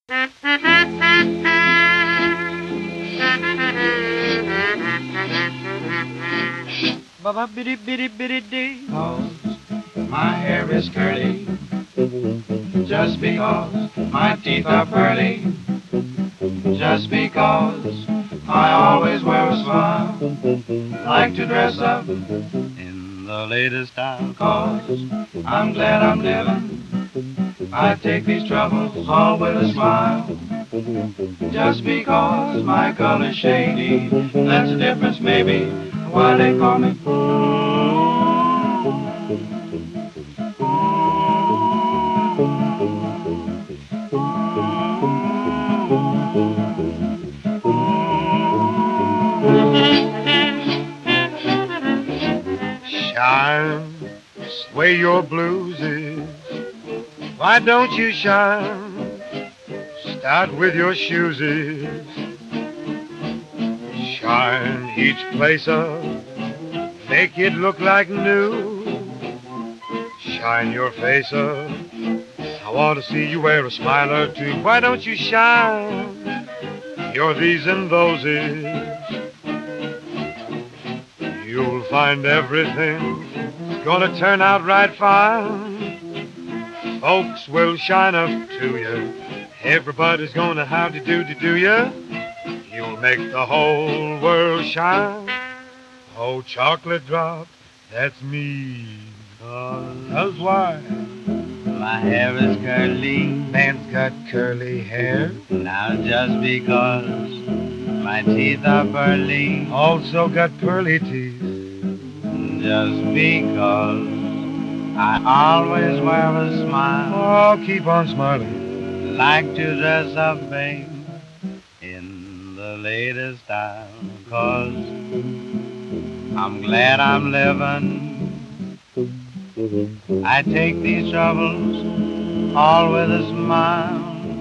Ba-ba-biddy-biddy-biddy-dee. 'Cause my hair is curly, just because my teeth are pearly, just because I always wear a smile, like to dress up in the latest style. 'Cause I'm glad I'm living, I take these troubles all with a smile, just because my color's shady. That's the difference maybe why they call me Shine, sway your blues is. Why don't you shine? Start with your shoes is. Shine each place up, make it look like new. Shine your face up, I want to see you wear a smile or two. Why don't you shine your these and those is? You'll find everything's gonna turn out right fine. Folks will shine up to you. Everybody's gonna how to do ya. You'll make the whole world shine. Oh, chocolate drop, that's me. 'Cause why? my hair is curly. Man's got curly hair. Now just because my teeth are pearly, Also got pearly teeth. just because I always wear a smile, Oh, keep on smiling. like to dress up, babe, in the latest style. 'Cause I'm glad I'm living, I take these troubles all with a smile.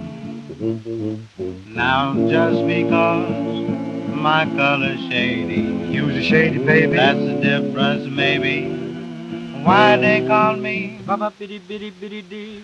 Now just because my color's shady, Use a shady baby. that's the difference maybe why they call me Ba-ba-biddy-biddy-biddy-dee.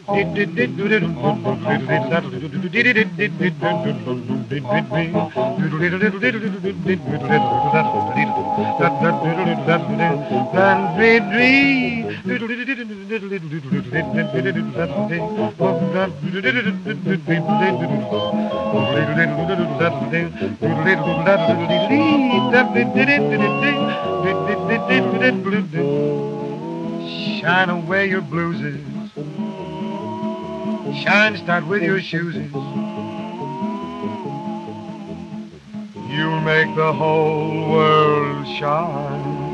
Shine away your blueses. Shine, start with your shoeses. You'll make the whole world shine.